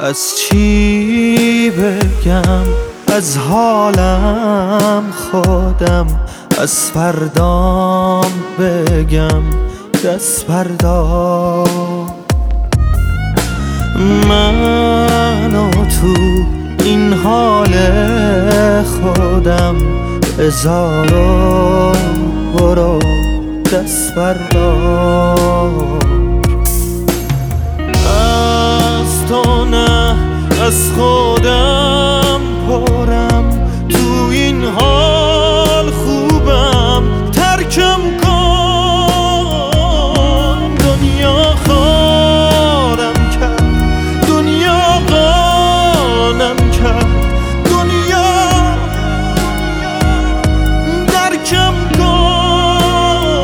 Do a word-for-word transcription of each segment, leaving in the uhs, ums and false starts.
از چی بگم؟ از حالم خودم، از فردام بگم دست فردا. من و تو این حال خودم، بذار و برو دست بردار. از تو نه از خودم پرم، تو این حال خوبم ترکم کن. دنیا خارم کرد، دنیا قانم کرد، دنیا درکم کن.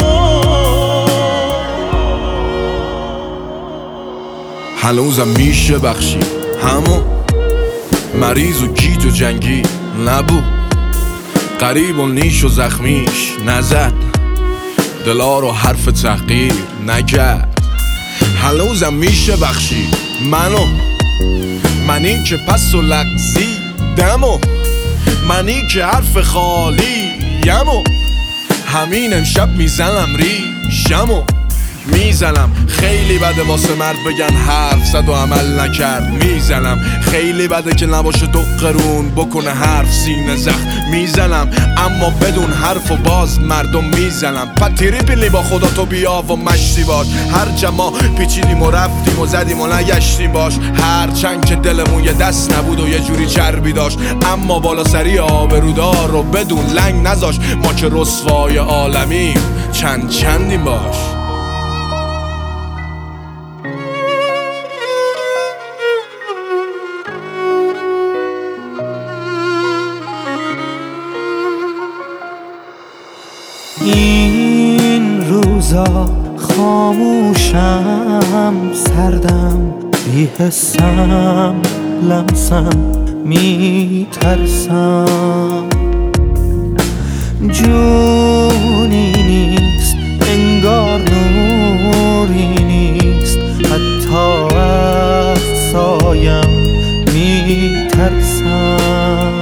هنوزم میشه بخشی همون مریض و گیج و جنگی نبود، قریب و نیش و زخمیش نزد، دلا رو حرف تحقیر نکرد. هنوزم میشه بخشی منو، منی که پس و لغزی دمو، منی که حرف خالی یمو، همین امشب میزنم ریشمو میزنم. خیلی بده واسه مرد بگن حرف زد و عمل نکرد، میزنم. خیلی بده که نباشه دو قرون بکنه حرف سینه زخم، میزنم. اما بدون حرف و باز مردم میزنم. پتیری پیلی با خدا تو بیا و مشتی باش، هر جما پیچیدیم و رفتیم و زدیم و نگشتیم باش. هر چند که دلمون یه دست نبود و یه جوری چربی داشت، اما بالا سری آبرودار رو بدون لنگ نذاش. ما که رسوای عالمیم چند چندیم باش. این روزا خاموشم، سردم، بی‌حسم، لمسم، میترسم. جونی نیست انگار، نوری نیست، حتی از سایم میترسم.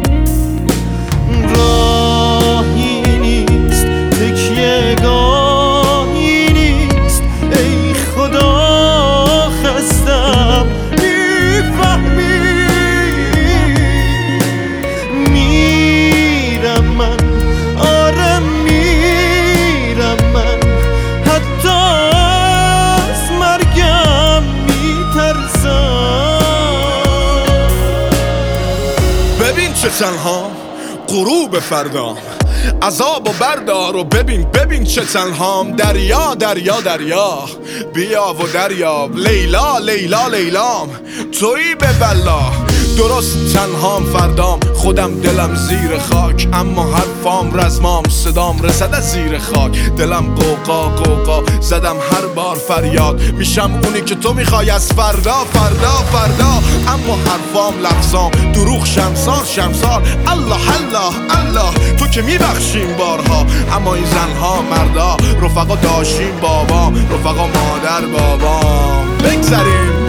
ببین چه تنها غروب فردام، عذاب و بردار و ببین ببین چه تنهام. دریا دریا دریا بیا و دریاب، لیلا لیلا لیلام تویی به بلا. درست تنهام فردام، خودم دلم زیر خاک، اما حرفام رزمام، صدام رسد از زیر خاک. دلم قوقا قوقا زدم هر بار فریاد، میشم اونی که تو میخوای از فردا فردا فردا. اما حرفام لفظام دروغ شمسار شمسار. الله الله الله تو که میبخشیم بارها، اما این زنها مردا رفقا داشتیم بابام، رفقا مادر بابام. بگذریم